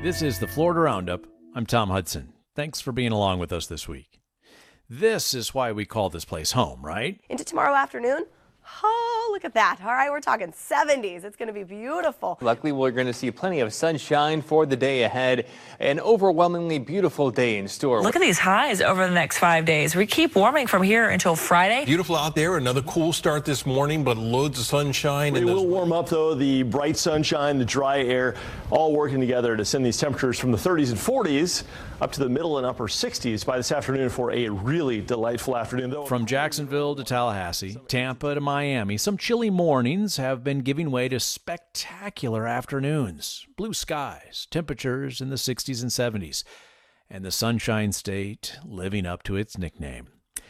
This is the Florida Roundup. I'm Tom Hudson. Thanks for being along with us this week. This is why we call this place home, right? Into tomorrow afternoon? Oh, look at that. All right, we're talking 70s. It's going to be beautiful. Luckily, we're going to see plenty of sunshine for the day ahead. An overwhelmingly beautiful day in store. Look at these highs over the next 5 days. We keep warming from here until Friday. Beautiful out there. Another cool start this morning, but loads of sunshine. It will warm up, though. The bright sunshine, the dry air, all working together to send these temperatures from the 30s and 40s up to the middle and upper 60s by this afternoon for a really delightful afternoon, though. From Jacksonville to Tallahassee, Tampa to Miami, some chilly mornings have been giving way to spectacular afternoons. Blue skies, temperatures in the 60s and 70s, and the Sunshine State living up to its nickname.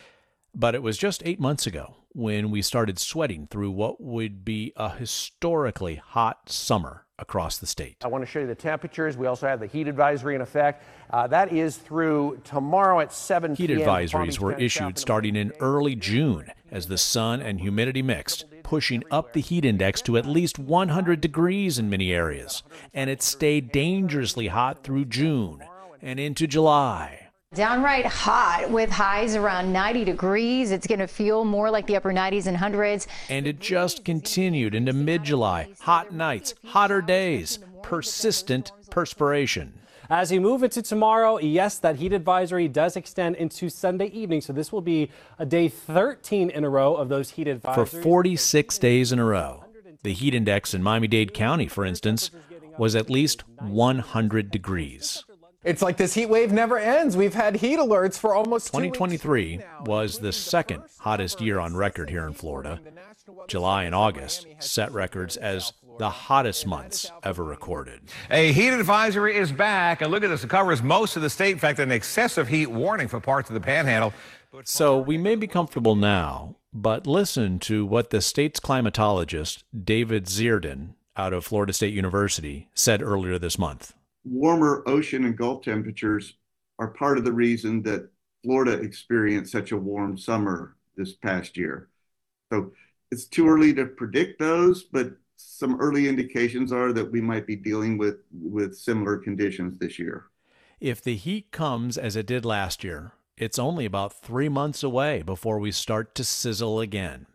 But it was just 8 months ago when we started sweating through what would be a historically hot summer across the state. I want to show you the temperatures. We also have the heat advisory in effect. That is through tomorrow at 7 Heat p.m. advisories were issued starting in early June as the sun and humidity mixed, pushing up the heat index to at least 100 degrees in many areas. And it stayed dangerously hot through June and into July. Downright hot with highs around 90 degrees. It's going to feel more like the upper 90s and hundreds. And it just continued into mid-July. Hot nights, hotter days, persistent perspiration. As we move into tomorrow, yes, that heat advisory does extend into Sunday evening. So this will be a day 13 in a row of those heat advisories. For 46 days in a row. The heat index in Miami-Dade County, for instance, was at least 100 degrees. It's like this heat wave never ends. We've had heat alerts for almost 2023 was the second hottest year on record here in Florida. July and August set records as the hottest months ever recorded. A heat advisory is back, and look at this. It covers most of the state. In fact, an excessive heat warning for parts of the Panhandle. So we may be comfortable now, but listen to what the state's climatologist, David Zierden, out of Florida State University, said earlier this month. Warmer ocean and Gulf temperatures are part of the reason that Florida experienced such a warm summer this past year. So it's too early to predict those, but some early indications are that we might be dealing with similar conditions this year. If the heat comes as it did last year, it's only about 3 months away before we start to sizzle again.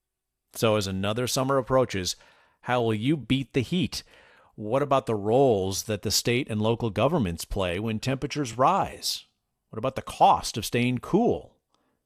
So as another summer approaches, how will you beat the heat? What about the roles that the state and local governments play when temperatures rise? What about the cost of staying cool?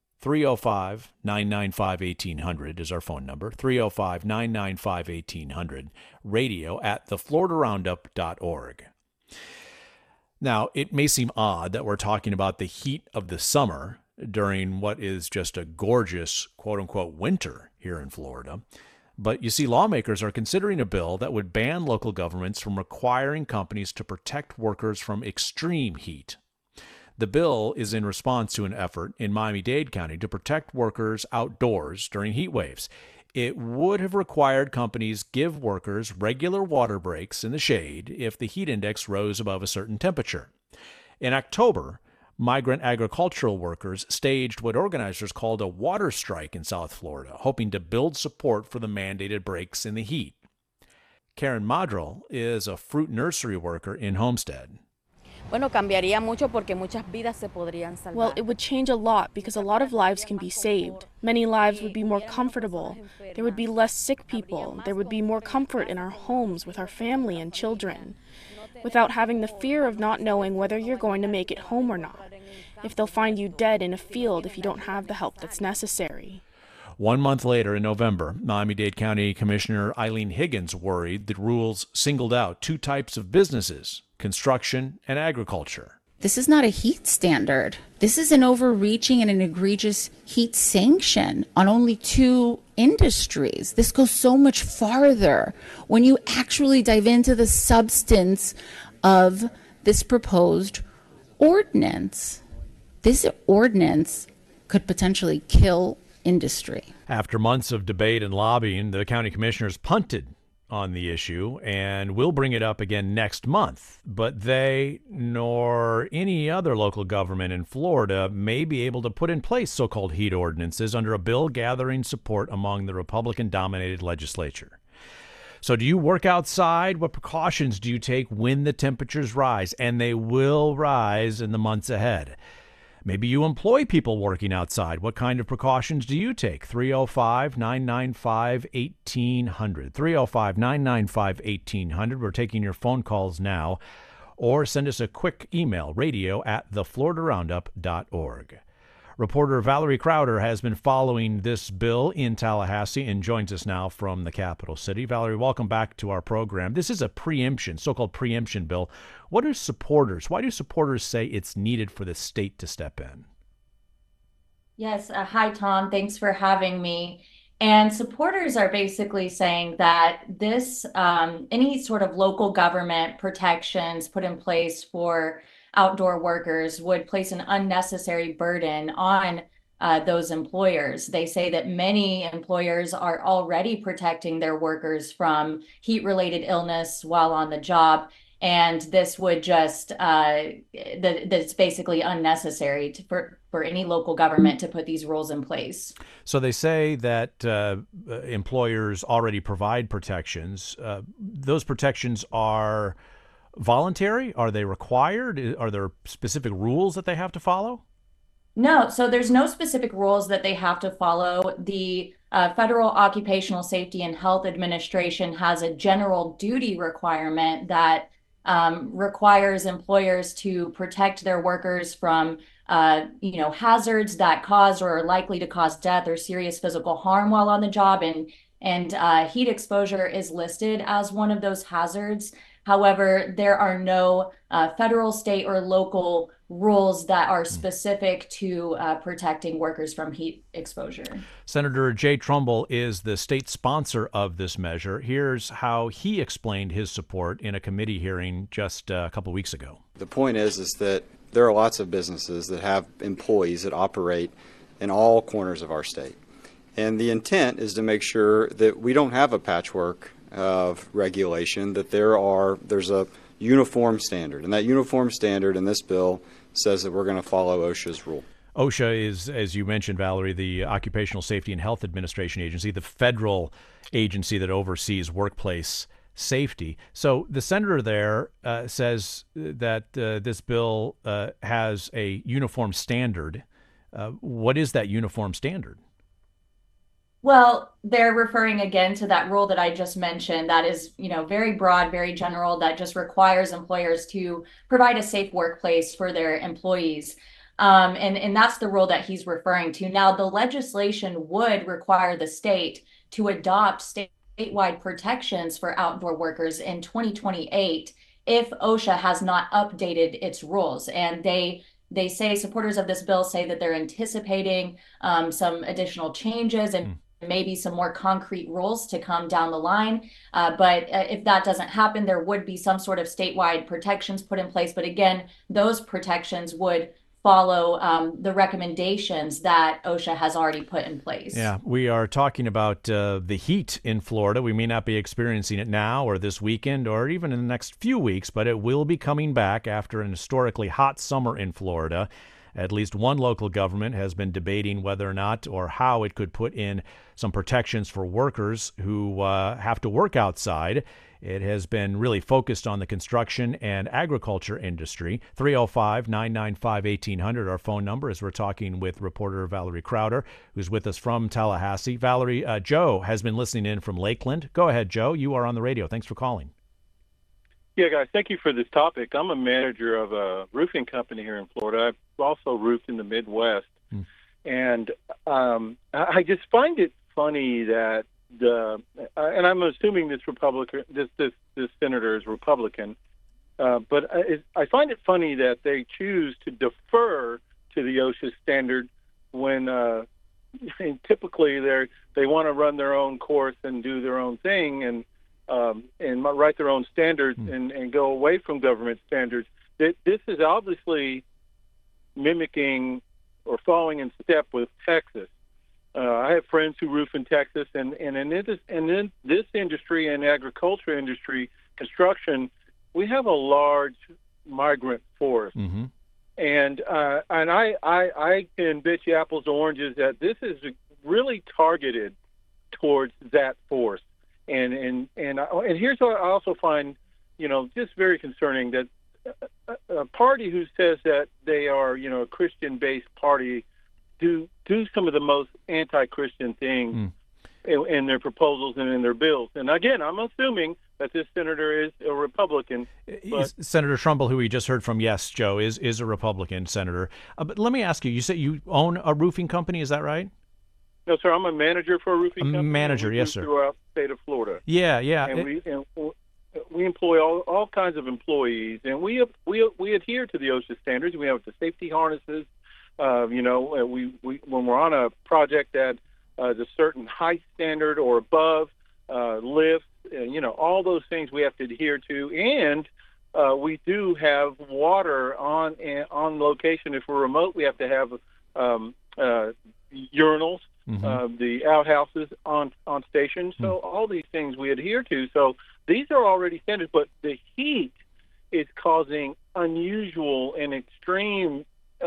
305-995-1800 is our phone number. 305-995-1800. Radio at thefloridaroundup.org. Now, it may seem odd that we're talking about the heat of the summer during what is just a gorgeous, quote-unquote, winter here in Florida. But you see, lawmakers are considering a bill that would ban local governments from requiring companies to protect workers from extreme heat. The bill is in response to an effort in Miami-Dade County to protect workers outdoors during heat waves. It would have required companies give workers regular water breaks in the shade if the heat index rose above a certain temperature. In October, migrant agricultural workers staged what organizers called a water strike in South Florida, hoping to build support for the mandated breaks in the heat. Karen Madril is a fruit nursery worker in Homestead. Well, it would change a lot because a lot of lives can be saved. Many lives would be more comfortable. There would be less sick people. There would be more comfort in our homes with our family and children, without having the fear of not knowing whether you're going to make it home or not, if they'll find you dead in a field if you don't have the help that's necessary. 1 month later, in November, Miami-Dade County Commissioner Eileen Higgins worried the rules singled out two types of businesses, construction and agriculture. This is not a heat standard. This is an overreaching and an egregious heat sanction on only two industries. This goes so much farther when you actually dive into the substance of this proposed ordinance. This ordinance could potentially kill industry. After months of debate and lobbying, the county commissioners punted on the issue and will bring it up again next month. But they, nor any other local government in Florida, may be able to put in place so-called heat ordinances under a bill gathering support among the Republican-dominated legislature. So do you work outside? What precautions do you take when the temperatures rise? And they will rise in the months ahead. Maybe you employ people working outside. What kind of precautions do you take? 305-995-1800. 305-995-1800. We're taking your phone calls now. Or send us a quick email, radio@thefloridaroundup.org. Reporter Valerie Crowder has been following this bill in Tallahassee and joins us now from the capital city. Valerie, welcome back to our program. This is a preemption, so-called preemption bill. Why do supporters say it's needed for the state to step in? Yes. Hi, Tom. Thanks for having me. And supporters are basically saying that this, any sort of local government protections put in place for outdoor workers would place an unnecessary burden on those employers. They say that many employers are already protecting their workers from heat-related illness while on the job. And this would just, that's basically unnecessary for any local government to put these rules in place. So they say that employers already provide protections. Those protections are voluntary? Are they required? Are there specific rules that they have to follow? No, so there's no specific rules that they have to follow. The Federal Occupational Safety and Health Administration has a general duty requirement that requires employers to protect their workers from hazards that cause or are likely to cause death or serious physical harm while on the job. And heat exposure is listed as one of those hazards. However, there are no federal, state, or local rules that are specific to protecting workers from heat exposure. Senator Jay Trumbull is the state sponsor of this measure. Here's how he explained his support in a committee hearing just a couple weeks ago. The point is that there are lots of businesses that have employees that operate in all corners of our state. And the intent is to make sure that we don't have a patchwork of regulation, that there's a uniform standard. And that uniform standard in this bill says that we're going to follow OSHA's rule. OSHA is, as you mentioned, Valerie, the Occupational Safety and Health Administration agency, the federal agency that oversees workplace safety. So the senator there says that this bill has a uniform standard. What is that uniform standard? Well, they're referring again to that rule that I just mentioned that is, very broad, very general, that just requires employers to provide a safe workplace for their employees. And that's the rule that he's referring to. Now, the legislation would require the state to adopt statewide protections for outdoor workers in 2028 if OSHA has not updated its rules. And they say, supporters of this bill say that they're anticipating some additional changes and maybe some more concrete rules to come down the line. But if that doesn't happen, there would be some sort of statewide protections put in place. But again, those protections would follow the recommendations that OSHA has already put in place. Yeah, we are talking about the heat in Florida. We may not be experiencing it now or this weekend or even in the next few weeks, but it will be coming back after an historically hot summer in Florida. At least one local government has been debating whether or not or how it could put in some protections for workers who have to work outside. It has been really focused on the construction and agriculture industry. 305-995-1800, our phone number, as we're talking with reporter Valerie Crowder, who's with us from Tallahassee. Valerie, Joe has been listening in from Lakeland. Go ahead, Joe. You are on the radio. Thanks for calling. Yeah, guys, thank you for this topic. I'm a manager of a roofing company here in Florida. I've also roofed in the Midwest. And I just find it funny that and I'm assuming this senator is Republican, but I find it funny that they choose to defer to the OSHA standard when typically they want to run their own course and do their own thing and write their own standards and go away from government standards. This is obviously mimicking or following in step with Texas. I have friends who roof in Texas, and in this industry and agriculture industry, construction, we have a large migrant force. And I can bet you apples to oranges that this is really targeted towards that force. And here's what I also find, just very concerning, that a party who says that they are, a Christian-based party do some of the most anti-Christian things in their proposals and in their bills. And again, I'm assuming that this senator is a Republican. But Senator Trumbull, who we just heard from, yes, Joe, is a Republican senator. But let me ask you, you say you own a roofing company, is that right? No, sir, I'm a manager for a roofing company. Manager, yes, sir. Throughout the state of Florida. Yeah. And we employ all kinds of employees, and we adhere to the OSHA standards. We have the safety harnesses. We when we're on a project that is a certain height standard or above, lifts, all those things we have to adhere to. And we do have water on location. If we're remote, we have to have urinals, the outhouses on station. So all these things we adhere to. So these are already standard, but the heat is causing unusual and extreme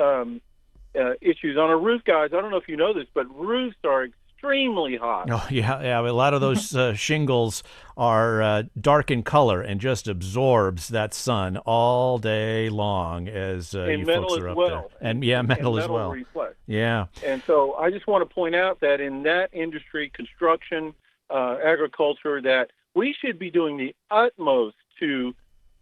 issues on a roof, guys. I don't know if you know this, but roofs are extremely hot. Oh, yeah. A lot of those shingles are dark in color and just absorbs that sun all day long as you folks are up there. And metal as well. Reflects. Yeah. And so I just want to point out that in that industry, construction, agriculture, that we should be doing the utmost to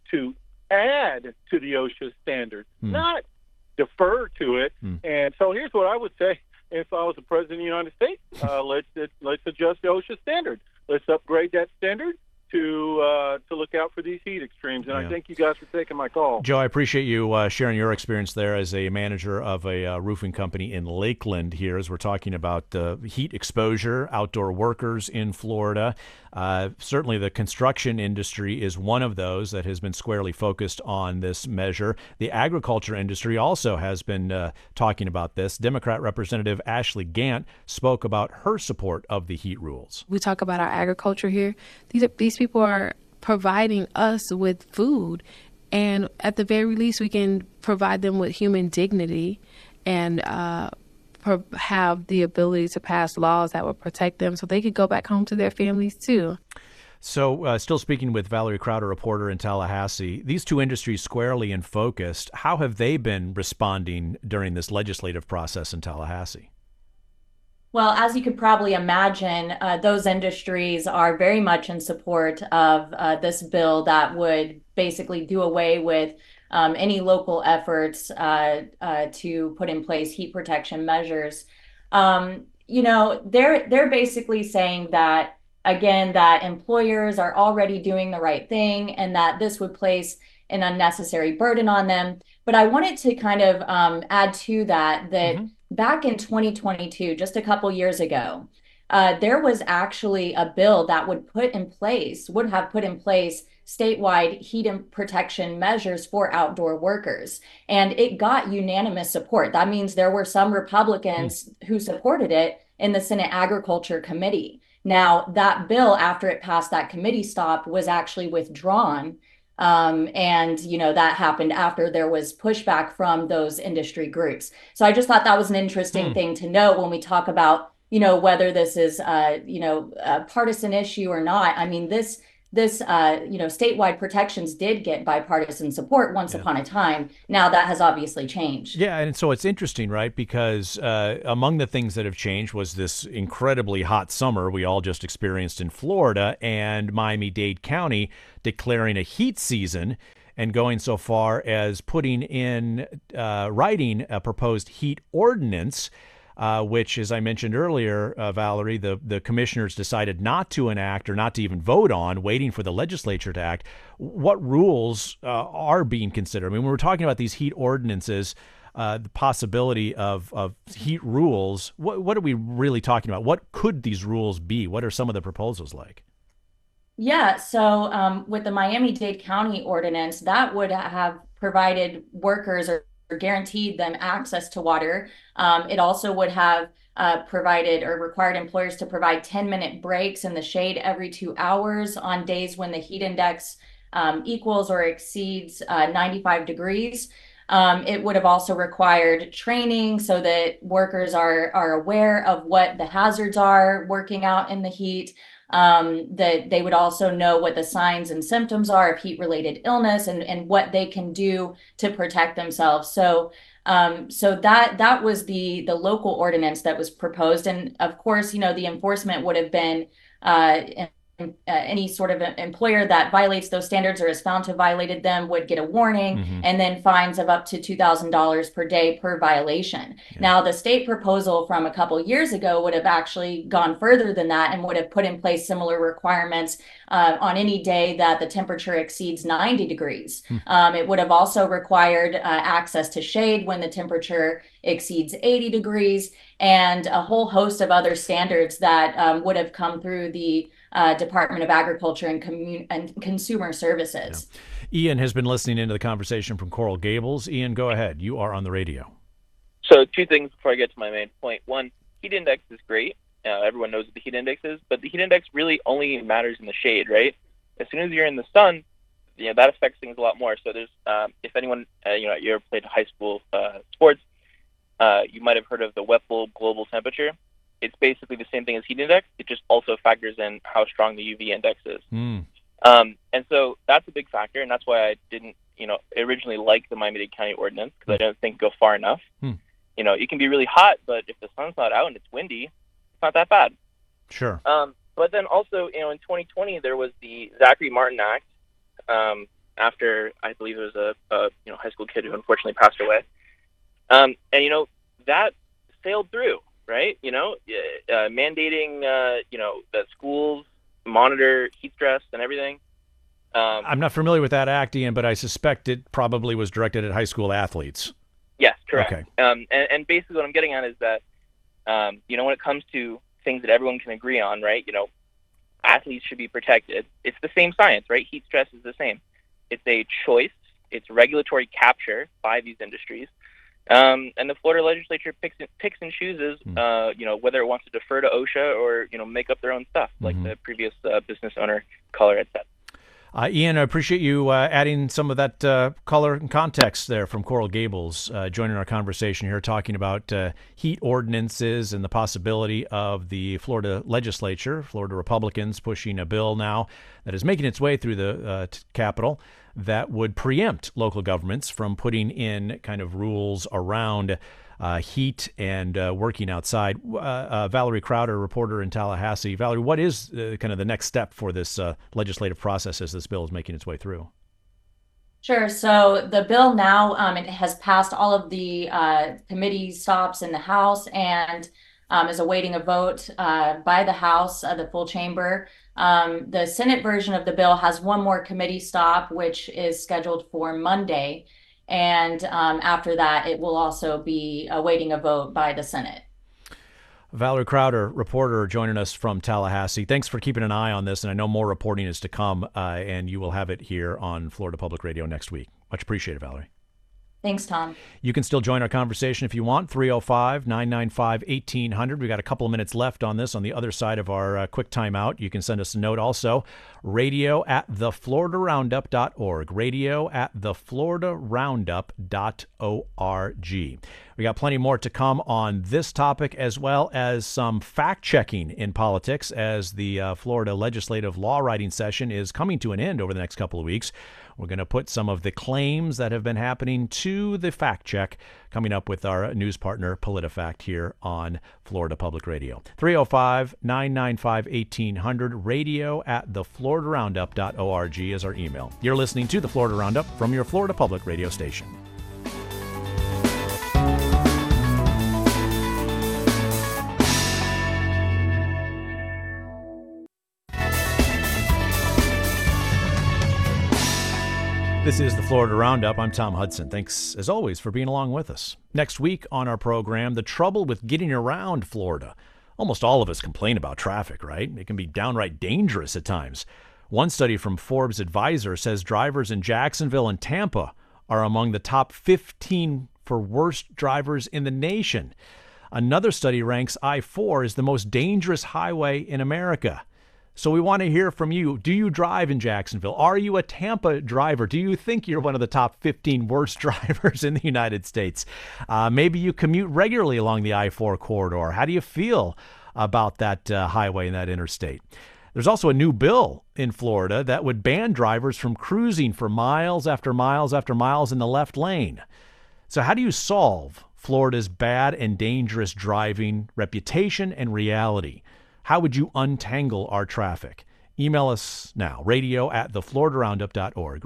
add to the OSHA standards, not defer to it. And so here's what I would say. If I was the president of the United States, let's adjust the OSHA standard. Let's upgrade that standard to look out for these heat extremes. And I thank you guys for taking my call. Joe, I appreciate you sharing your experience there as a manager of a roofing company in Lakeland here, as we're talking about heat exposure, outdoor workers in Florida. Certainly the construction industry is one of those that has been squarely focused on this measure. The agriculture industry also has been talking about this. Democrat Representative Ashley Gant spoke about her support of the heat rules. We talk about our agriculture here. These people are providing us with food, and at the very least we can provide them with human dignity and have the ability to pass laws that will protect them so they could go back home to their families too. So still speaking with Valerie Crowder, reporter in Tallahassee, these two industries squarely in focus. How have they been responding during this legislative process in Tallahassee? Well, as you could probably imagine, those industries are very much in support of this bill that would basically do away with any local efforts to put in place heat protection measures. They're basically saying that, again, that employers are already doing the right thing and that this would place an unnecessary burden on them. But I wanted to kind of add to that back in 2022, just a couple years ago, there was actually a bill that would have put in place statewide heat and protection measures for outdoor workers. And it got unanimous support. That means there were some Republicans who supported it in the Senate Agriculture Committee. Now, that bill, after it passed that committee stop, was actually withdrawn. That happened after there was pushback from those industry groups. So I just thought that was an interesting thing to note when we talk about, whether this is, a partisan issue or not. I mean, this statewide protections did get bipartisan support once upon a time. Now that has obviously changed. Yeah, and so it's interesting, right? Because among the things that have changed was this incredibly hot summer we all just experienced in Florida, and Miami-Dade County declaring a heat season and going so far as putting in writing a proposed heat ordinance, which, as I mentioned earlier, Valerie, the commissioners decided not to enact or not to even vote on, waiting for the legislature to act. What rules are being considered? I mean, when we're talking about these heat ordinances, the possibility of heat rules, what are we really talking about? What could these rules be? What are some of the proposals like? Yeah, so with the Miami-Dade County ordinance, that would have provided workers or guaranteed them access to water. It also would have provided or required employers to provide 10-minute breaks in the shade every 2 hours on days when the heat index equals or exceeds 95 degrees. It would have also required training so that workers are aware of what the hazards are working out in the heat. that they would also know what the signs and symptoms are of heat-related illness and what they can do to protect themselves. So that was the local ordinance that was proposed. And of course, the enforcement would have been any sort of employer that violates those standards or is found to have violated them would get a warning and then fines of up to $2,000 per day per violation. Yeah. Now, the state proposal from a couple years ago would have actually gone further than that and would have put in place similar requirements on any day that the temperature exceeds 90 degrees. It would have also required access to shade when the temperature exceeds 80 degrees and a whole host of other standards that would have come through the Department of Agriculture and Consumer Services. Yeah. Ian has been listening into the conversation from Coral Gables. Ian, go ahead. You are on the radio. So 2 things before I get to my main point. 1, heat index is great. Everyone knows what the heat index is, but the heat index really only matters in the shade, right? As soon as you're in the sun, that affects things a lot more. So there's, if anyone, you ever played high school sports, you might have heard of the Whipple global temperature. It's basically the same thing as heat index. It just also factors in how strong the UV index is. And so that's a big factor, and that's why I didn't, originally like the Miami-Dade County ordinance, because I don't think go far enough. You can be really hot, but if the sun's not out and it's windy, it's not that bad. Sure. But then also, in 2020, there was the Zachary Martin Act, after, I believe it was a high school kid who unfortunately passed away. And, that sailed through. Right, mandating, that schools monitor heat stress and everything. I'm not familiar with that act, Ian, but I suspect it probably was directed at high school athletes. Yes, correct. Okay. And basically what I'm getting at is that, when it comes to things that everyone can agree on, right, athletes should be protected. It's the same science, right? Heat stress is the same. It's a choice. It's regulatory capture by these industries. And the Florida legislature picks and chooses, whether it wants to defer to OSHA or, make up their own stuff, like the previous business owner caller had said. Ian, I appreciate you adding some of that color and context there from Coral Gables, joining our conversation here, talking about heat ordinances and the possibility of the Florida legislature, Florida Republicans pushing a bill now that is making its way through the Capitol that would preempt local governments from putting in kind of rules around heat and working outside. Valerie Crowder, reporter in Tallahassee. Valerie, what is kind of the next step for this legislative process as this bill is making its way through? Sure. So the bill now, it has passed all of the committee stops in the House and is awaiting a vote by the House, the full chamber. The Senate version of the bill has one more committee stop, which is scheduled for Monday. And after that, it will also be awaiting a vote by the Senate. Valerie Crowder, reporter, joining us from Tallahassee. Thanks for keeping an eye on this. And I know more reporting is to come, and you will have it here on Florida Public Radio next week. Much appreciated, Valerie. Thanks, Tom. You can still join our conversation if you want, 305-995-1800. We've got a couple of minutes left on this on the other side of our quick timeout. You can send us a note also, radio@thefloridaroundup.org, radio@thefloridaroundup.org. We got plenty more to come on this topic, as well as some fact-checking in politics as the Florida legislative law writing session is coming to an end over the next couple of weeks. We're going to put some of the claims that have been happening to the fact check coming up with our news partner, PolitiFact, here on Florida Public Radio. 305-995-1800, radio@thefloridaroundup.org is our email. You're listening to the Florida Roundup from your Florida Public Radio station. This is the Florida Roundup. I'm Tom Hudson. Thanks, as always, for being along with us. Next week on our program, the trouble with getting around Florida. Almost all of us complain about traffic, right? It can be downright dangerous at times. One study from Forbes Advisor says drivers in Jacksonville and Tampa are among the top 15 for worst drivers in the nation. Another study ranks I-4 as the most dangerous highway in America. So we want to hear from you. Do you drive in Jacksonville? Are you a Tampa driver? Do you think you're one of the top 15 worst drivers in the United States? Maybe you commute regularly along the I-4 corridor. How do you feel about that highway and that interstate? There's also a new bill in Florida that would ban drivers from cruising for miles after miles after miles in the left lane. So how do you solve Florida's bad and dangerous driving reputation and reality? How would you untangle our traffic? Email us now, radio@thefloridaroundup.org,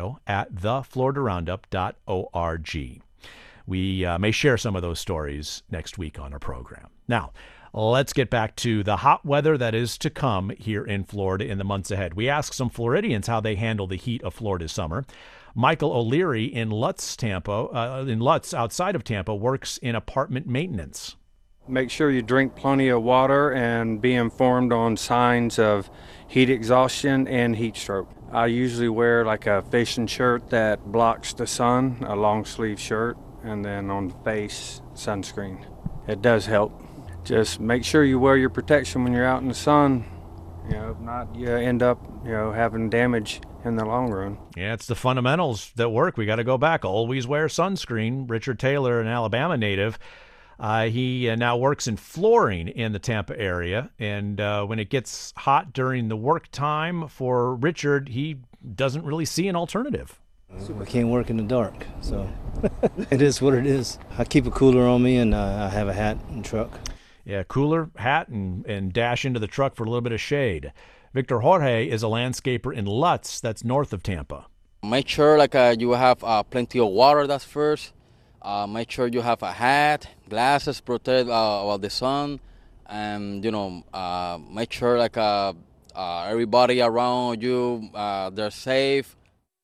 radio@thefloridaroundup.org. We may share some of those stories next week on our program. Now, let's get back to the hot weather that is to come here in Florida in the months ahead. We asked some Floridians how they handle the heat of Florida's summer. Michael O'Leary in Lutz, outside of Tampa, works in apartment maintenance. Make sure you drink plenty of water and be informed on signs of heat exhaustion and heat stroke. I usually wear like a fishing shirt that blocks the sun, a long sleeve shirt, and then on the face, sunscreen. It does help. Just make sure you wear your protection when you're out in the sun. If not, you end up, having damage in the long run. Yeah, it's the fundamentals that work. We got to go back. Always wear sunscreen. Richard Taylor, an Alabama native, he now works in flooring in the Tampa area. And when it gets hot during the work time for Richard, he doesn't really see an alternative. I can't work in the dark, so it is what it is. I keep a cooler on me, and I have a hat and truck. Yeah, cooler, hat, and dash into the truck for a little bit of shade. Victor Jorge is a landscaper in Lutz, that's north of Tampa. Make sure you have plenty of water, that's first. Make sure you have a hat, glasses, protect the sun, and make sure everybody around you they're safe.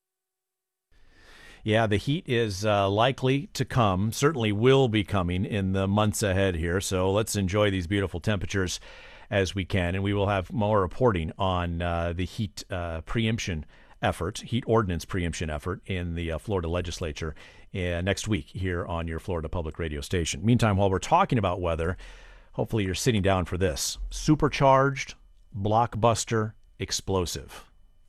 Yeah, the heat is likely to come, certainly will be coming in the months ahead here. So let's enjoy these beautiful temperatures as we can. And we will have more reporting on the heat preemption effort, heat ordinance preemption effort in the Florida legislature next week here on your Florida Public Radio station. Meantime, while we're talking about weather, hopefully you're sitting down for this. Supercharged, blockbuster, explosive.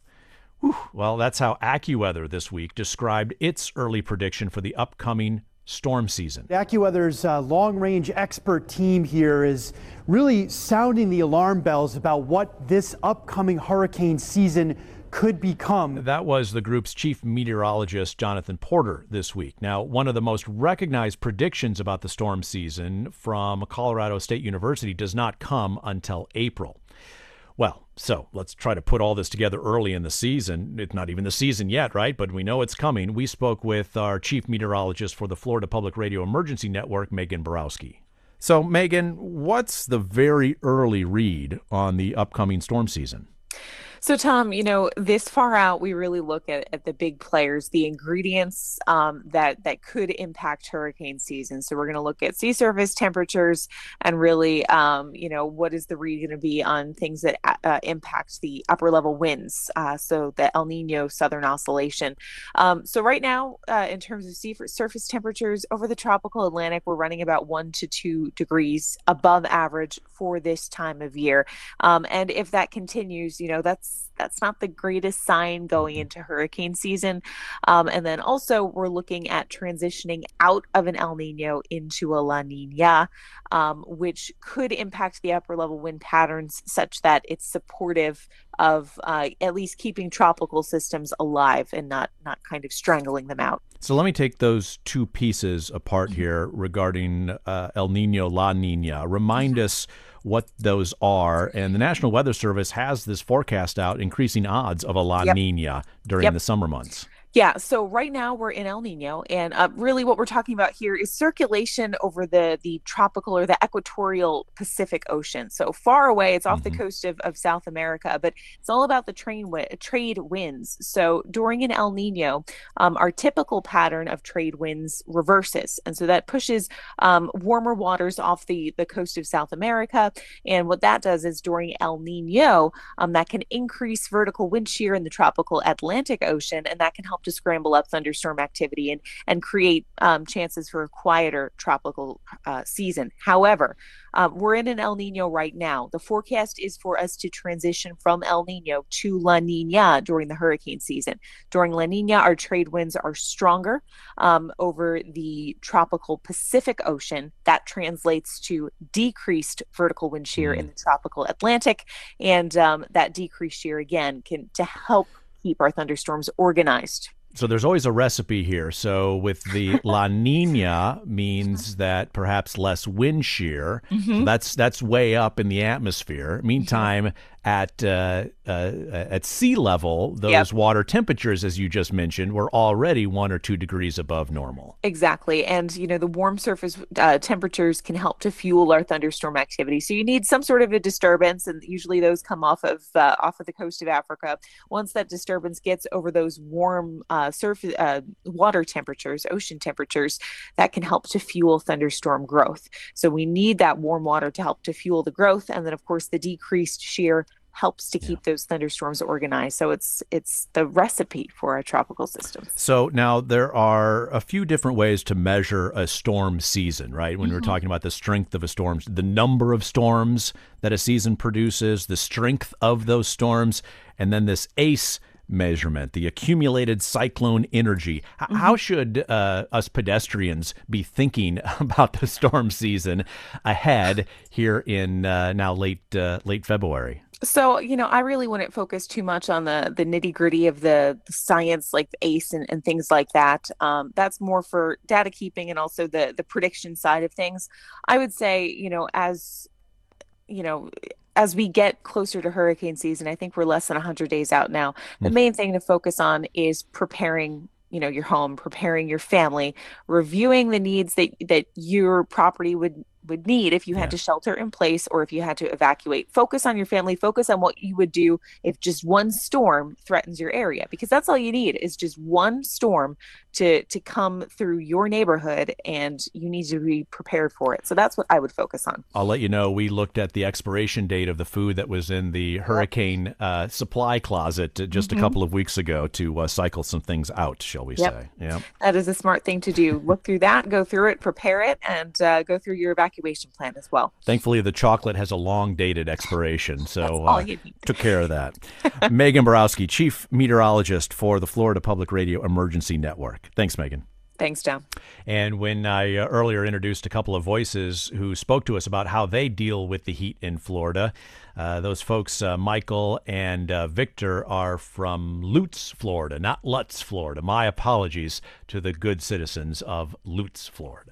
Whew. Well, that's how AccuWeather this week described its early prediction for the upcoming storm season. AccuWeather's long-range expert team here is really sounding the alarm bells about what this upcoming hurricane season could become. That was the group's chief meteorologist, Jonathan Porter, this week. Now, one of the most recognized predictions about the storm season from Colorado State University does not come until April. Well, so let's try to put all this together early in the season. It's not even the season yet, right? But we know it's coming. We spoke with our chief meteorologist for the Florida Public Radio Emergency Network, Megan Borowski. So, Megan, what's the very early read on the upcoming storm season? So, Tom, this far out, we really look at the big players, the ingredients that could impact hurricane season. So we're going to look at sea surface temperatures and really, what is the read going to be on things that impact the upper level winds. So the El Nino Southern Oscillation. So right now, in terms of sea surface temperatures over the tropical Atlantic, we're running about 1 to 2 degrees above average for this time of year. And if that continues, that's not the greatest sign going into hurricane season. And then also we're looking at transitioning out of an El Nino into a La Nina, which could impact the upper level wind patterns such that it's supportive of at least keeping tropical systems alive and not kind of strangling them out. So let me take those two pieces apart here regarding El Nino, La Nina. Remind us what those are. And the National Weather Service has this forecast out, increasing odds of a La Nina during the summer months. Yeah, so right now we're in El Nino, and really what we're talking about here is circulation over the tropical or the equatorial Pacific Ocean. So far away, it's off the coast of South America, but it's all about the trade winds. So during an El Nino, our typical pattern of trade winds reverses, and so that pushes warmer waters off the coast of South America. And what that does is during El Nino, that can increase vertical wind shear in the tropical Atlantic Ocean, and that can help help to scramble up thunderstorm activity and create chances for a quieter tropical season. However, we're in an El Nino right now. The forecast is for us to transition from El Nino to La Nina during the hurricane season. During La Nina, our trade winds are stronger over the tropical Pacific Ocean. That translates to decreased vertical wind shear in the tropical Atlantic, and that decreased shear again can to help keep our thunderstorms organized. So there's always a recipe here. So with the La Nina means that perhaps less wind shear. So that's way up in the atmosphere. Meantime, at sea level, those water temperatures, as you just mentioned, were already 1 or 2 degrees above normal. Exactly. And, the warm surface temperatures can help to fuel our thunderstorm activity. So you need some sort of a disturbance, and usually those come off of the coast of Africa. Once that disturbance gets over those warm surface water temperatures, ocean temperatures, that can help to fuel thunderstorm growth. So we need that warm water to help to fuel the growth. And then, of course, the decreased shear helps to keep those thunderstorms organized. So it's the recipe for our tropical systems. So now there are a few different ways to measure a storm season, right? When we're talking about the strength of a storm, the number of storms that a season produces, the strength of those storms, and then this ACE measurement, the accumulated cyclone energy. How should us pedestrians be thinking about the storm season ahead here in now late February? So, I really wouldn't focus too much on the nitty gritty of the science, like ACE and things like that. That's more for data keeping and also the prediction side of things. I would say, as we get closer to hurricane season, I think we're less than 100 days out now. The main thing to focus on is preparing your home, preparing your family, reviewing the needs that your property would need if you had to shelter in place or if you had to evacuate. Focus on your family, focus on what you would do if just one storm threatens your area, because that's all you need is just one storm to come through your neighborhood, and you need to be prepared for it. So that's what I would focus on. I'll let you know, we looked at the expiration date of the food that was in the hurricane supply closet just a couple of weeks ago to cycle some things out, shall we say. Yep. That is a smart thing to do. Look through that, go through it, prepare it, and go through your evacuation plan as well. Thankfully, the chocolate has a long dated expiration, so took care of that. Megan Borowski, Chief Meteorologist for the Florida Public Radio Emergency Network. Thanks, Megan. Thanks, John. And when I earlier introduced a couple of voices who spoke to us about how they deal with the heat in Florida, those folks, Michael and Victor, are from Lutz, Florida, not Lutz, Florida. My apologies to the good citizens of Lutz, Florida.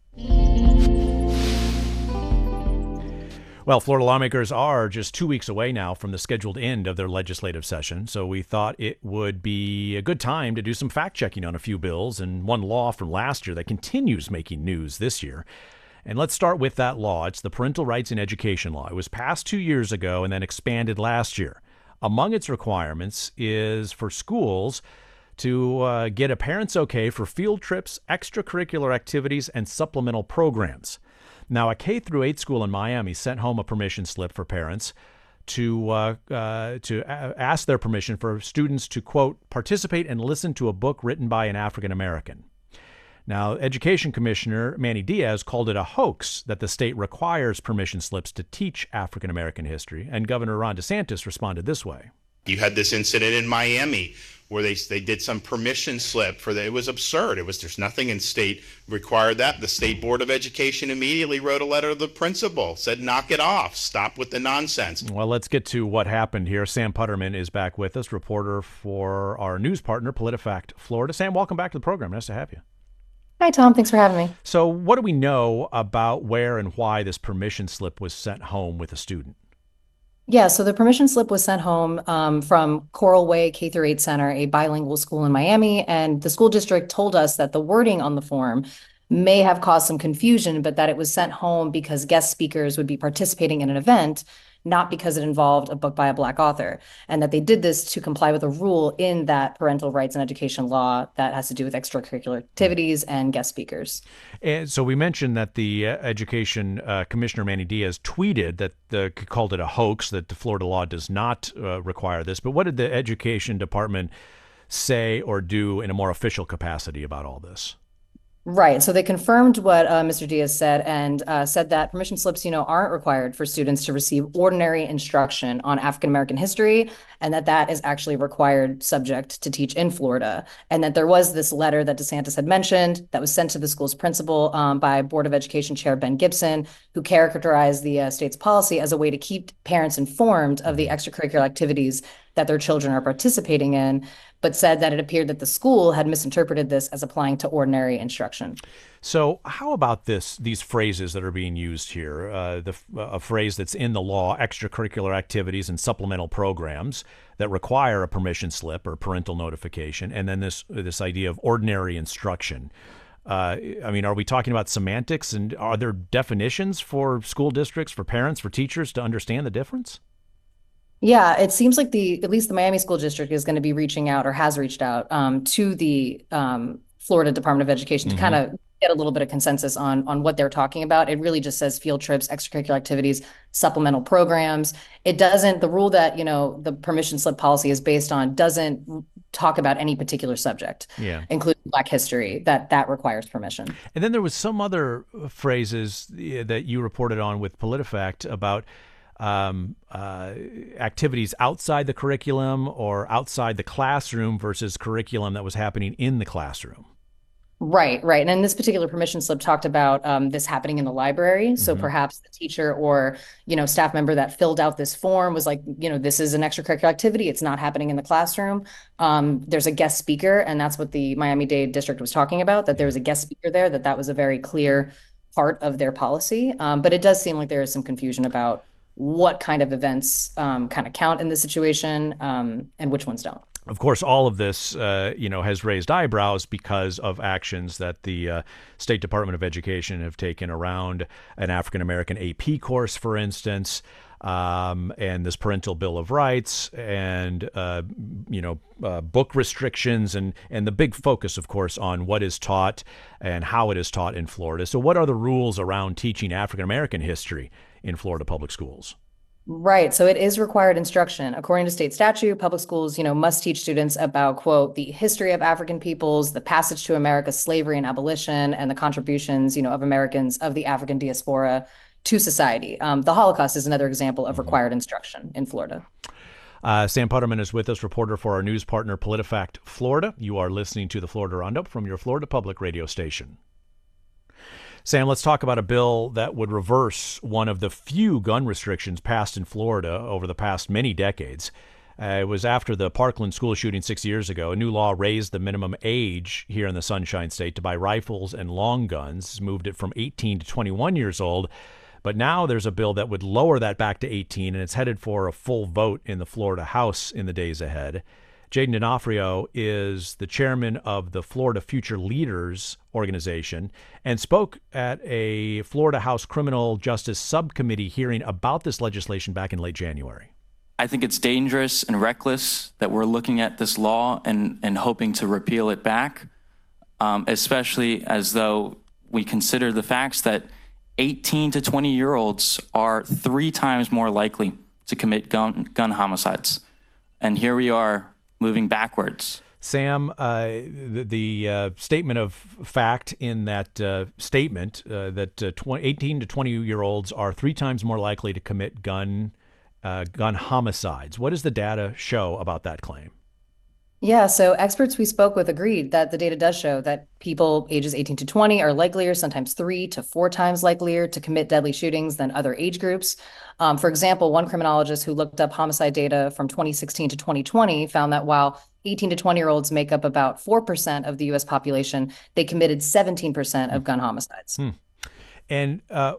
Well, Florida lawmakers are just 2 weeks away now from the scheduled end of their legislative session, so we thought it would be a good time to do some fact-checking on a few bills and one law from last year that continues making news this year. And let's start with that law. It's the Parental Rights in Education law. It was passed 2 years ago and then expanded last year. Among its requirements is for schools to get a parent's okay for field trips, extracurricular activities, and supplemental programs. Now, a K-8 school in Miami sent home a permission slip for parents to ask their permission for students to, quote, participate and listen to a book written by an African American. Now, Education Commissioner Manny Diaz called it a hoax that the state requires permission slips to teach African American history, and Governor Ron DeSantis responded this way. You had this incident in Miami where they did some permission slip for it was absurd. There's nothing in state required that. The State Board of Education immediately wrote a letter to the principal, said knock it off, stop with the nonsense. Well, let's get to what happened here. Sam Putterman is back with us, reporter for our news partner, PolitiFact Florida. Sam, welcome back to the program. Nice to have you. Hi, Tom. Thanks for having me. So what do we know about where and why this permission slip was sent home with a student? Yeah, so the permission slip was sent home from Coral Way K-8 Center, a bilingual school in Miami, and the school district told us that the wording on the form may have caused some confusion, but that it was sent home because guest speakers would be participating in an event, not because it involved a book by a Black author, and that they did this to comply with a rule in that parental rights and education law that has to do with extracurricular activities and guest speakers. And so we mentioned that the Education Commissioner Manny Diaz tweeted that called it a hoax, that the Florida law does not require this. But what did the Education Department say or do in a more official capacity about all this? Right. So they confirmed what Mr. Diaz said and said that permission slips, aren't required for students to receive ordinary instruction on African American history, and that is actually a required subject to teach in Florida. And that there was this letter that DeSantis had mentioned that was sent to the school's principal by Board of Education Chair Ben Gibson, who characterized the state's policy as a way to keep parents informed of the extracurricular activities that their children are participating in, but said that it appeared that the school had misinterpreted this as applying to ordinary instruction. So how about these phrases that are being used here? A phrase that's in the law, extracurricular activities and supplemental programs that require a permission slip or parental notification, and then this idea of ordinary instruction. Are we talking about semantics, and are there definitions for school districts, for parents, for teachers to understand the difference? Yeah, it seems like at least the Miami School District is going to be reaching out, or has reached out to the Florida Department of Education to kind of get a little bit of consensus on what they're talking about. It really just says field trips, extracurricular activities, supplemental programs. It doesn't, the rule that, the permission slip policy is based on doesn't talk about any particular subject, including Black history, that requires permission. And then there was some other phrases that you reported on with PolitiFact about activities outside the curriculum or outside the classroom versus curriculum that was happening in the classroom. Right. And in this particular permission slip talked about this happening in the library. So perhaps the teacher or, staff member that filled out this form was like, this is an extracurricular activity. It's not happening in the classroom. There's a guest speaker, and that's what the Miami-Dade district was talking about, that there was a guest speaker there, that was a very clear part of their policy. But it does seem like there is some confusion about what kind of events kind of count in this situation and which ones don't. Of course, all of this, has raised eyebrows because of actions that the State Department of Education have taken around an African American AP course, for instance, and this parental bill of rights, and book restrictions, and the big focus, of course, on what is taught and how it is taught in Florida. So, what are the rules around teaching African American history in Florida public schools? Right. So it is required instruction. According to state statute, public schools, must teach students about, quote, the history of African peoples, the passage to America, slavery and abolition, and the contributions, of Americans of the African diaspora to society. The Holocaust is another example of required instruction in Florida. Sam Putterman is with us, reporter for our news partner, PolitiFact Florida. You are listening to the Florida Roundup from your Florida Public Radio station. Sam, let's talk about a bill that would reverse one of the few gun restrictions passed in Florida over the past many decades. It was after the Parkland school shooting 6 years ago. A new law raised the minimum age here in the Sunshine State to buy rifles and long guns, moved it from 18 to 21 years old. But now there's a bill that would lower that back to 18, and it's headed for a full vote in the Florida House in the days ahead. Jayden D'Onofrio is the chairman of the Florida Future Leaders organization and spoke at a Florida House Criminal Justice Subcommittee hearing about this legislation back in late January. I think it's dangerous and reckless that we're looking at this law and hoping to repeal it back, especially as though we consider the facts that 18 to 20-year-olds are 3 times more likely to commit gun homicides. And here we are moving backwards. Sam, the statement of fact in that statement that 18 to 20-year-olds are 3 times more likely to commit gun homicides. What does the data show about that claim? Yeah, so experts we spoke with agreed that the data does show that people ages 18 to 20 are likelier, sometimes 3 to 4 times likelier to commit deadly shootings than other age groups. For example, one criminologist who looked up homicide data from 2016 to 2020 found that while 18 to 20-year-olds make up about 4% of the U.S. population, they committed 17% of gun homicides. And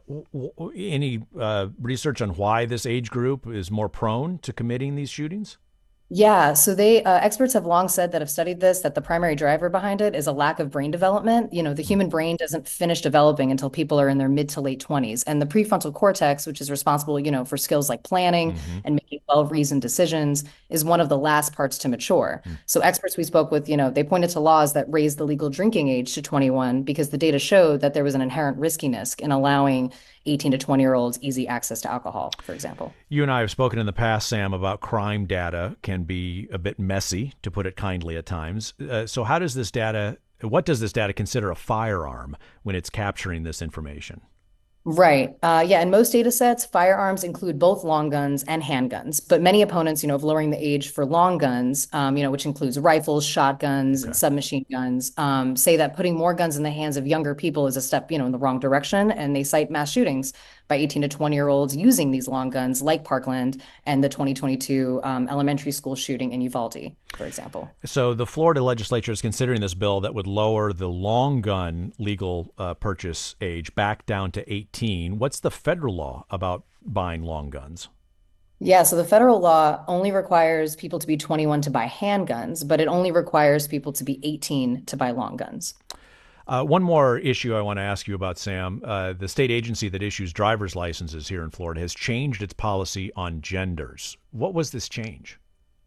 any research on why this age group is more prone to committing these shootings? Yeah, so experts have long said that have studied this, that the primary driver behind it is a lack of brain development. The human brain doesn't finish developing until people are in their mid to late 20s. And the prefrontal cortex, which is responsible, for skills like planning and making well-reasoned decisions, is one of the last parts to mature. So experts we spoke with, they pointed to laws that raised the legal drinking age to 21 because the data showed that there was an inherent riskiness in allowing 18 to 20-year-olds easy access to alcohol, for example. You and I have spoken in the past, Sam, about crime data can be a bit messy, to put it kindly at times. So what does this data consider a firearm when it's capturing this information? Right. Yeah. In most data sets, firearms include both long guns and handguns. But many opponents, of lowering the age for long guns, which includes rifles, shotguns, and submachine guns, say that putting more guns in the hands of younger people is a step, in the wrong direction. And they cite mass shootings by 18 to 20-year-olds using these long guns, like Parkland and the 2022 elementary school shooting in Uvalde, for example. So the Florida legislature is considering this bill that would lower the long gun legal purchase age back down to 18. What's the federal law about buying long guns? Yeah, so the federal law only requires people to be 21 to buy handguns, but it only requires people to be 18 to buy long guns. One more issue I want to ask you about, Sam. The state agency that issues driver's licenses here in Florida has changed its policy on genders. What was this change?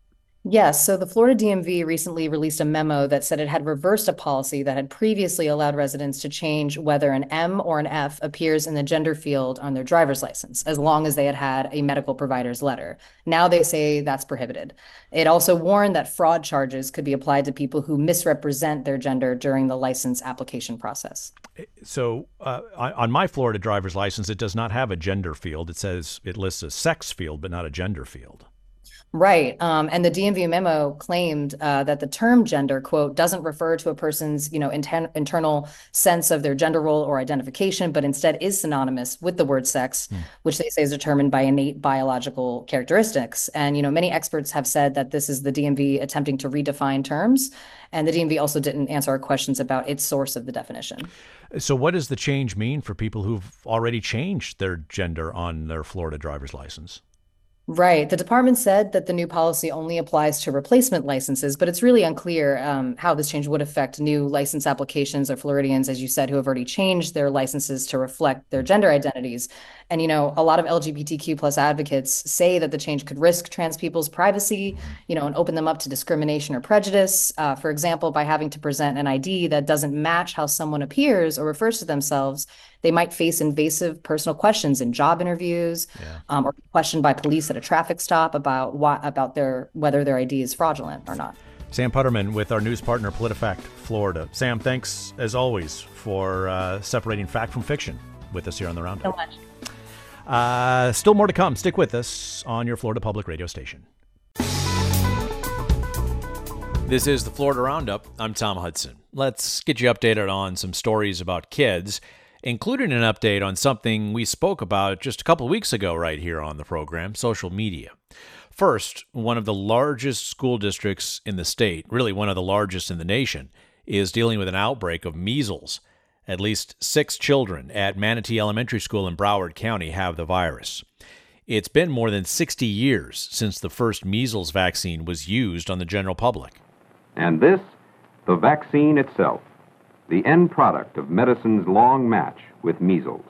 Yes, so the Florida DMV recently released a memo that said it had reversed a policy that had previously allowed residents to change whether an M or an F appears in the gender field on their driver's license, as long as they had a medical provider's letter. Now they say that's prohibited. It also warned that fraud charges could be applied to people who misrepresent their gender during the license application process. So on my Florida driver's license, it does not have a gender field. It lists a sex field, but not a gender field. Right. And the DMV memo claimed that the term gender, quote, doesn't refer to a person's, internal sense of their gender role or identification, but instead is synonymous with the word sex, which they say is determined by innate biological characteristics. And, many experts have said that this is the DMV attempting to redefine terms. And the DMV also didn't answer our questions about its source of the definition. So what does the change mean for people who've already changed their gender on their Florida driver's license? Right. The department said that the new policy only applies to replacement licenses, but it's really unclear how this change would affect new license applications or Floridians, as you said, who have already changed their licenses to reflect their gender identities. And, a lot of LGBTQ plus advocates say that the change could risk trans people's privacy, and open them up to discrimination or prejudice. For example, by having to present an ID that doesn't match how someone appears or refers to themselves, they might face invasive personal questions in job interviews, or questioned by police at a traffic stop about whether their ID is fraudulent or not. Sam Putterman with our news partner, PolitiFact Florida. Sam, thanks as always for separating fact from fiction with us here on the Roundup. So much. Still more to come. Stick with us on your Florida Public Radio station. This is the Florida Roundup. I'm Tom Hudson. Let's get you updated on some stories about kids, including an update on something we spoke about just a couple of weeks ago right here on the program, social media. First, one of the largest school districts in the state, really one of the largest in the nation, is dealing with an outbreak of measles. At least 6 children at Manatee Elementary School in Broward County have the virus. It's been more than 60 years since the first measles vaccine was used on the general public. And this, the vaccine itself, the end product of medicine's long match with measles.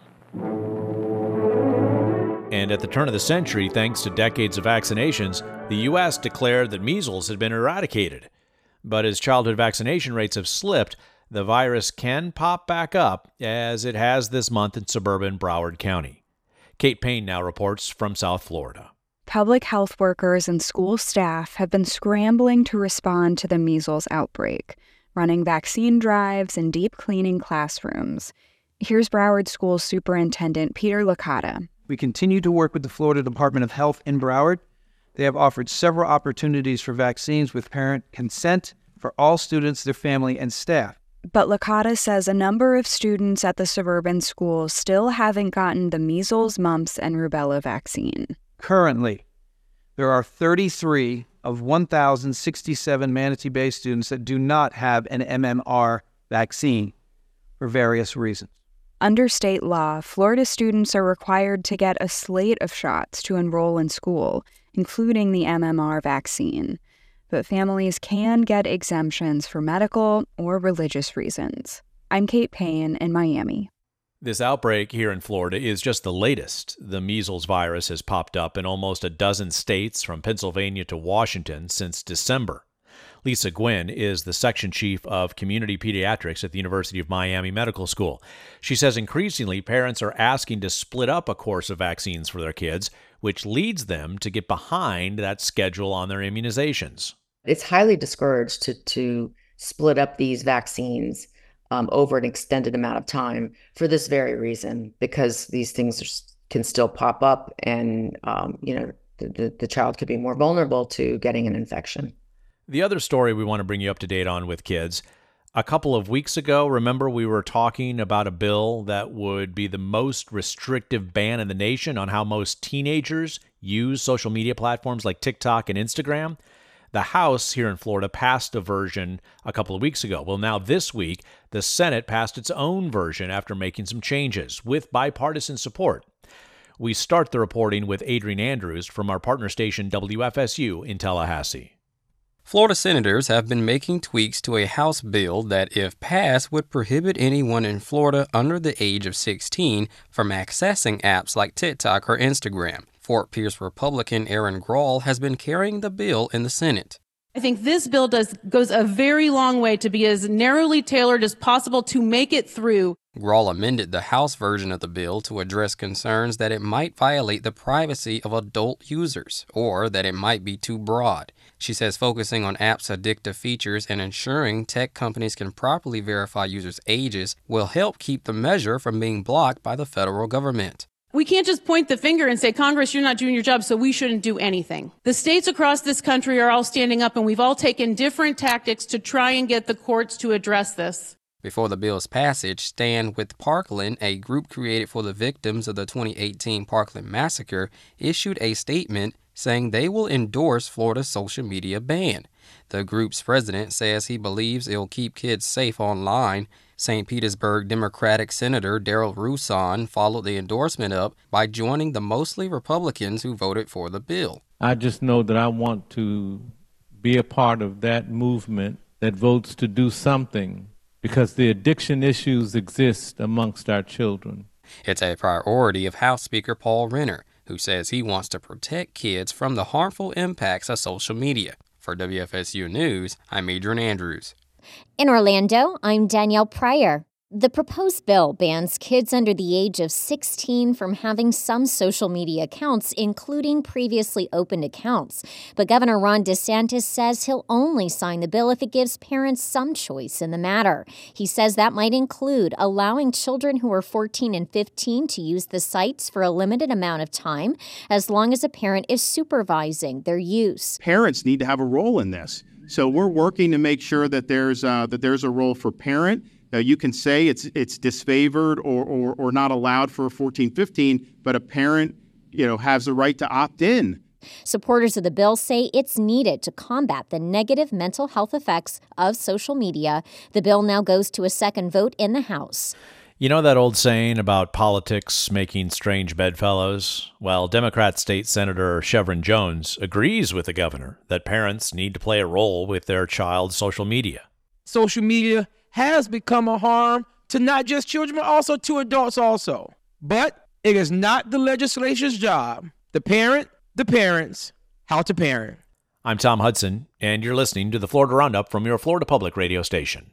And at the turn of the century, thanks to decades of vaccinations, the U.S. declared that measles had been eradicated. But as childhood vaccination rates have slipped, the virus can pop back up, as it has this month in suburban Broward County. Kate Payne now reports from South Florida. Public health workers and school staff have been scrambling to respond to the measles outbreak, running vaccine drives and deep cleaning classrooms. Here's Broward School Superintendent Peter Licata. We continue to work with the Florida Department of Health in Broward. They have offered several opportunities for vaccines with parent consent for all students, their family, and staff. But Licata says a number of students at the suburban school still haven't gotten the measles, mumps, and rubella vaccine. Currently, there are 33 of 1,067 Manatee Bay students that do not have an MMR vaccine for various reasons. Under state law, Florida students are required to get a slate of shots to enroll in school, including the MMR vaccine. But families can get exemptions for medical or religious reasons. I'm Kate Payne in Miami. This outbreak here in Florida is just the latest. The measles virus has popped up in almost a dozen states from Pennsylvania to Washington since December. Lisa Gwynn is the section chief of community pediatrics at the University of Miami Medical School. She says increasingly parents are asking to split up a course of vaccines for their kids, which leads them to get behind that schedule on their immunizations. It's highly discouraged to split up these vaccines over an extended amount of time for this very reason, because these things can still pop up and, the child could be more vulnerable to getting an infection. The other story we want to bring you up to date on with kids, a couple of weeks ago, remember we were talking about a bill that would be the most restrictive ban in the nation on how most teenagers use social media platforms like TikTok and Instagram? The House here in Florida passed a version a couple of weeks ago. Well, now this week, the Senate passed its own version after making some changes with bipartisan support. We start the reporting with Adrian Andrews from our partner station WFSU in Tallahassee. Florida senators have been making tweaks to a House bill that, if passed, would prohibit anyone in Florida under the age of 16 from accessing apps like TikTok or Instagram. Fort Pierce Republican Aaron Grawl has been carrying the bill in the Senate. I think this bill goes a very long way to be as narrowly tailored as possible to make it through. Grawl amended the House version of the bill to address concerns that it might violate the privacy of adult users or that it might be too broad. She says focusing on apps' addictive features and ensuring tech companies can properly verify users' ages will help keep the measure from being blocked by the federal government. We can't just point the finger and say, Congress, you're not doing your job, so we shouldn't do anything. The states across this country are all standing up, and we've all taken different tactics to try and get the courts to address this. Before the bill's passage, Stand with Parkland, a group created for the victims of the 2018 Parkland massacre, issued a statement saying they will endorse Florida's social media ban. The group's president says he believes it'll keep kids safe online. St. Petersburg Democratic Senator Darrell Rouson followed the endorsement up by joining the mostly Republicans who voted for the bill. I just know that I want to be a part of that movement that votes to do something, because the addiction issues exist amongst our children. It's a priority of House Speaker Paul Renner, who says he wants to protect kids from the harmful impacts of social media. For WFSU News, I'm Adrian Andrews. In Orlando, I'm Danielle Pryor. The proposed bill bans kids under the age of 16 from having some social media accounts, including previously opened accounts. But Governor Ron DeSantis says he'll only sign the bill if it gives parents some choice in the matter. He says that might include allowing children who are 14 and 15 to use the sites for a limited amount of time, as long as a parent is supervising their use. Parents need to have a role in this. So we're working to make sure that there's a role for parent. You can say it's disfavored or not allowed for 14, 15, but a parent, has the right to opt in. Supporters of the bill say it's needed to combat the negative mental health effects of social media. The bill now goes to a second vote in the House. You know that old saying about politics making strange bedfellows? Well, Democrat State Senator Chevron Jones agrees with the governor that parents need to play a role with their child's social media. Social media has become a harm to not just children, but also to adults also. But it is not the legislature's job to parent the parents how to parent. I'm Tom Hudson, and you're listening to the Florida Roundup from your Florida Public radio station.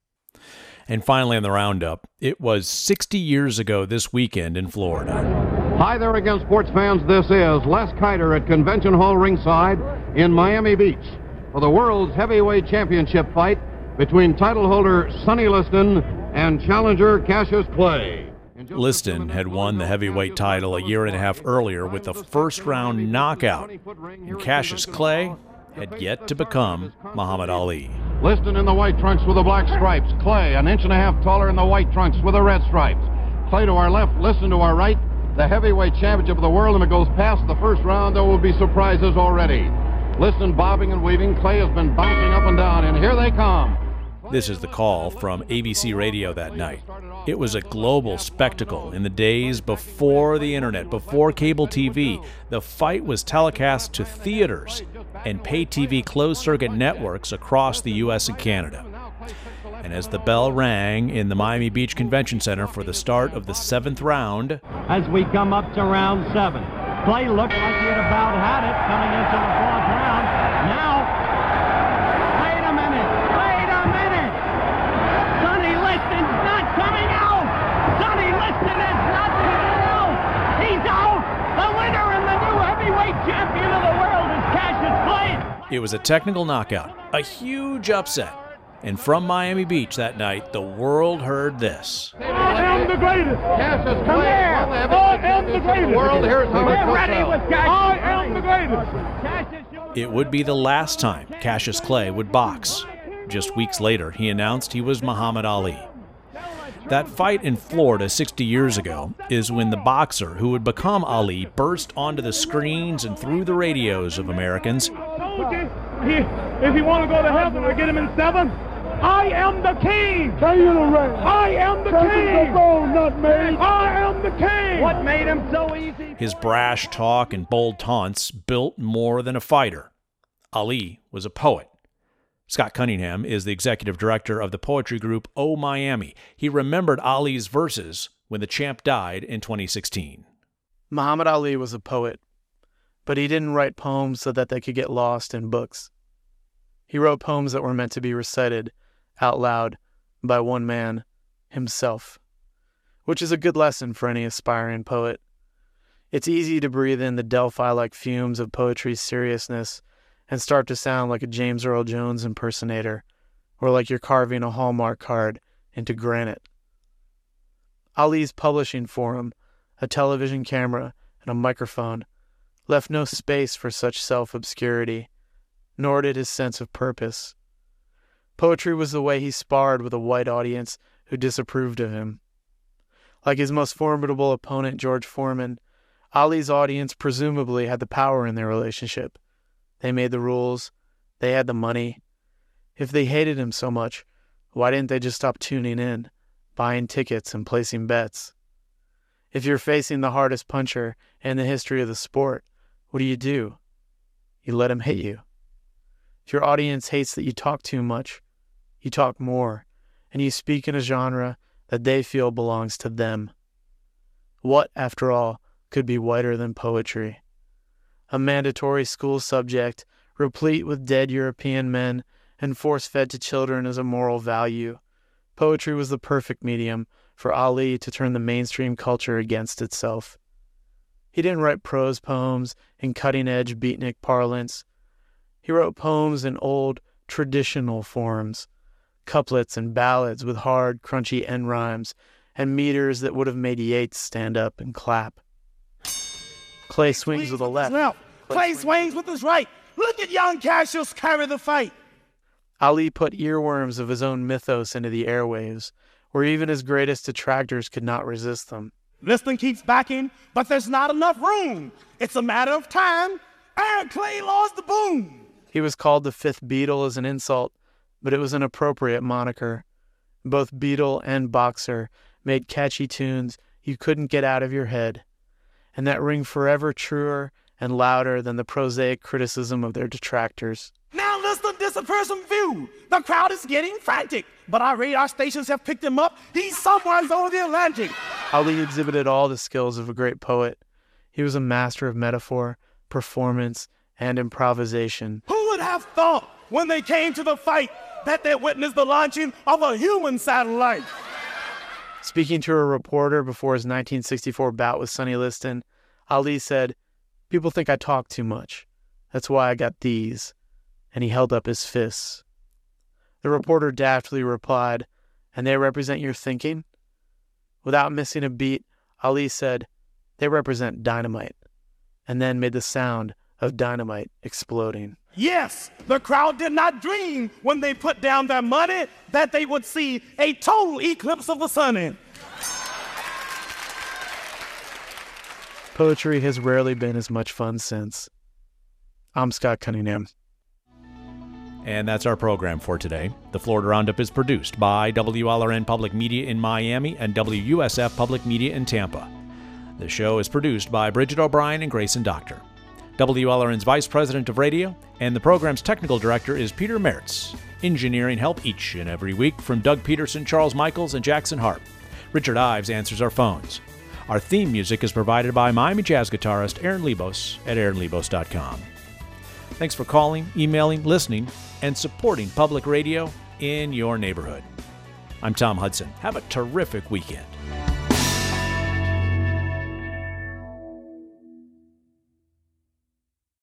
And finally on the Roundup, it was 60 years ago this weekend in Florida. Hi there again, sports fans. This is Les Kiter at Convention Hall ringside in Miami Beach for the World's Heavyweight Championship fight between title holder Sonny Liston and challenger Cassius Clay. Liston had won the heavyweight title a year and a half earlier with a first-round knockout, and Cassius Clay had yet to become Muhammad Ali. Liston in the white trunks with the black stripes. Clay, an inch and a half taller in the white trunks with the red stripes. Clay to our left, Liston to our right. The heavyweight championship of the world, and it goes past the first round. There will be surprises already. Liston bobbing and weaving. Clay has been bouncing up and down, and here they come. This is the call from ABC Radio that night. It was a global spectacle in the days before the internet, before cable TV. The fight was telecast to theaters and pay TV closed-circuit networks across the U.S. and Canada. And as the bell rang in the Miami Beach Convention Center for the start of the 7th round, as we come up to round 7, Clay looked like he had about had it coming into the 4th round. Now, It was a technical knockout, a huge upset. And from Miami Beach that night, the world heard this. I am the greatest. Cassius Clay. I am the greatest. World, here's how we're ready with Cassius. I am the greatest. It would be the last time Cassius Clay would box. Just weeks later, he announced he was Muhammad Ali. That fight in Florida 60 years ago is when the boxer who would become Ali burst onto the screens and through the radios of Americans. If you want to go to heaven, I get him in 7. I am the king. I am the king. I am the king. What made him so easy? His brash talk and bold taunts built more than a fighter. Ali was a poet. Scott Cunningham is the executive director of the poetry group Oh Miami. He remembered Ali's verses when the champ died in 2016. Muhammad Ali was a poet, but he didn't write poems so that they could get lost in books. He wrote poems that were meant to be recited out loud by one man, himself, which is a good lesson for any aspiring poet. It's easy to breathe in the Delphi-like fumes of poetry's seriousness and start to sound like a James Earl Jones impersonator, or like you're carving a Hallmark card into granite. Ali's publishing forum, a television camera, and a microphone left no space for such self-obscurity, nor did his sense of purpose. Poetry was the way he sparred with a white audience who disapproved of him. Like his most formidable opponent, George Foreman, Ali's audience presumably had the power in their relationship. They made the rules. They had the money. If they hated him so much, why didn't they just stop tuning in, buying tickets, and placing bets? If you're facing the hardest puncher in the history of the sport, what do? You let him hit you. If your audience hates that you talk too much, you talk more, and you speak in a genre that they feel belongs to them. What, after all, could be whiter than poetry? A mandatory school subject, replete with dead European men and force-fed to children as a moral value. Poetry was the perfect medium for Ali to turn the mainstream culture against itself. He didn't write prose poems in cutting-edge beatnik parlance. He wrote poems in old, traditional forms, couplets and ballads with hard, crunchy end rhymes and meters that would have made Yeats stand up and clap. Clay swings with the left. Clay swings with his right. Look at young Cassius carry the fight. Ali put earworms of his own mythos into the airwaves, where even his greatest detractors could not resist them. Listening keeps backing, but there's not enough room. It's a matter of time. Aaron Clay lost the boom. He was called the fifth Beatle as an insult, but it was an appropriate moniker. Both Beatle and Boxer made catchy tunes you couldn't get out of your head, and that ring forever truer and louder than the prosaic criticism of their detractors. Now listen to this person view. The crowd is getting frantic, but our radar stations have picked him up. He's somewhere over the Atlantic. Ali exhibited all the skills of a great poet. He was a master of metaphor, performance, and improvisation. Who would have thought when they came to the fight that they witnessed the launching of a human satellite? Speaking to a reporter before his 1964 bout with Sonny Liston, Ali said, "People think I talk too much. That's why I got these." And he held up his fists. The reporter daftly replied, "And they represent your thinking?" Without missing a beat, Ali said, "They represent dynamite," and then made the sound of dynamite exploding. Yes, the crowd did not dream when they put down their money that they would see a total eclipse of the sun. Poetry has rarely been as much fun since. I'm Scott Cunningham. And that's our program for today. The Florida Roundup is produced by WLRN Public Media in Miami and WUSF Public Media in Tampa. The show is produced by Bridget O'Brien and Grayson Doctor. WLRN's Vice President of Radio and the program's technical director is Peter Mertz. Engineering help each and every week from Doug Peterson, Charles Michaels, and Jackson Harp. Richard Ives answers our phones. Our theme music is provided by Miami jazz guitarist Aaron Lebos at aaronlebos.com. Thanks for calling, emailing, listening, and supporting public radio in your neighborhood. I'm Tom Hudson. Have a terrific weekend.